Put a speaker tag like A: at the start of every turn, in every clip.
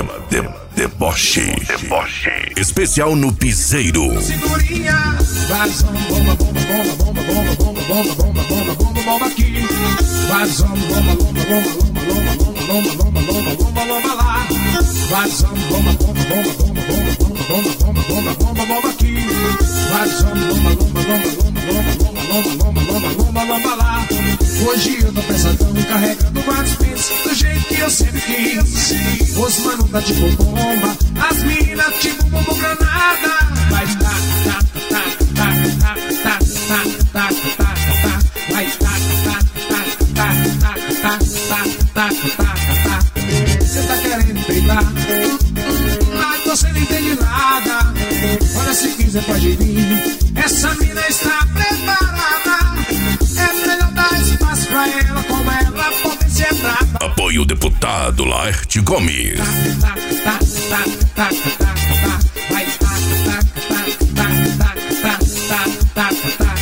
A: Deboche. Especial no Piseiro.
B: Cinturinha, vazão, bomba, bomba, bomba, bomba, bomba, bomba, bomba, bomba, bomba, bomba, bomba aqui. Vazão, bomba, bomba, bomba, bomba, bomba, bomba, bomba, bomba, bomba, bomba lá. Vazão, bomba, bomba, bomba, bomba, bomba, bomba, bomba, bomba, bomba, bomba aqui. Vazão, bomba, bomba, bomba, bomba, bomba, bomba, bomba, bomba, bomba lá. Hoje eu tô pesadão, carregando vários pentes do jeito que eu sempre quis. Os mano tá tipo bomba, as minas tipo bomba granada. Vai tá, tá, tá, tá, tá, tá, tá, tá, tá, tá, vai tá, tá, tá, tá, tá, tá, tá, tá, tá. Cê tá querendo pegar, mas você não entende nada. Olha, se quiser pode vir, essa mina está preparada. É melhor dar espaço pra ela, como ela pode ser brava.
A: Apoio o deputado Laerte Gomes.
B: Tá, tá, tá, tá, tá, tá, tá, vai tá, tá, tá, tá, tá, tá, tá, tá, tá, tá.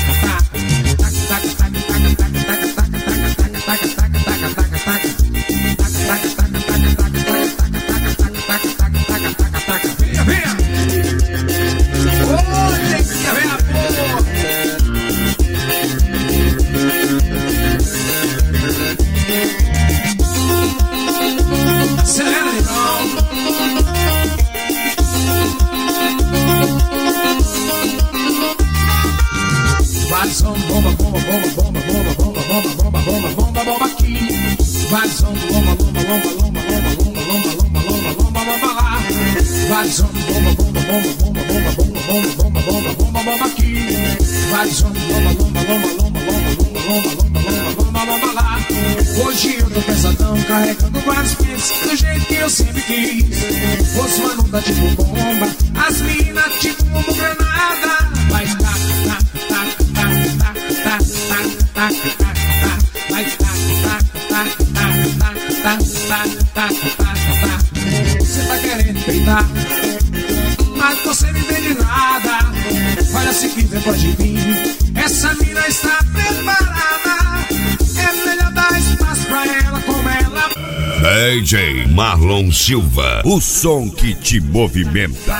B: Vazão, bomba, bomba, bomba, bomba, bomba, bomba, bomba, bomba, bomba, bomba, bomba aqui. Vazão, bomba, bomba, bomba, bomba, bomba, bomba, bomba, bomba, bomba, bomba lá. Vazão, bomba, bomba, bomba, bomba, bomba, bomba, bomba, bomba, bomba, bomba aqui. Vazão, bomba, bomba, bomba, bomba, bomba, bomba, bomba, bomba, bomba lá. Hoje eu tô pesadão, carregando vários pesos do jeito que eu sempre quis. Os mano tá tipo bomba, as minas tipo bomba granada. Vai tá, tá, tá, tá, tá, tá, tá, tá, tá, vai tá, tá, tá, tá, tá, tá, tá, tá, tá. Cê tá querendo peitar, mas você não entende nada. Olha, se quiser pode vir, essa mina está preparada. É melhor dar espaço pra ela, como ela.
A: DJ Marlon Silva, o som que te movimenta.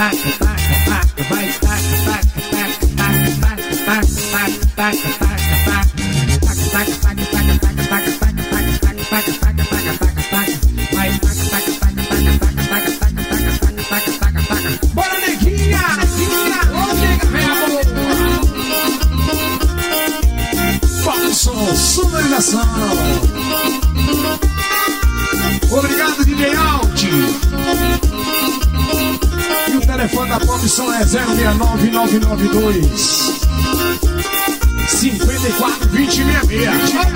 B: Bora, neguinha, ô nega, vem amor. Bota o som, sonorização. Obrigado, DJ Alt. E o telefone da Pop Som é 069-992 54-2066.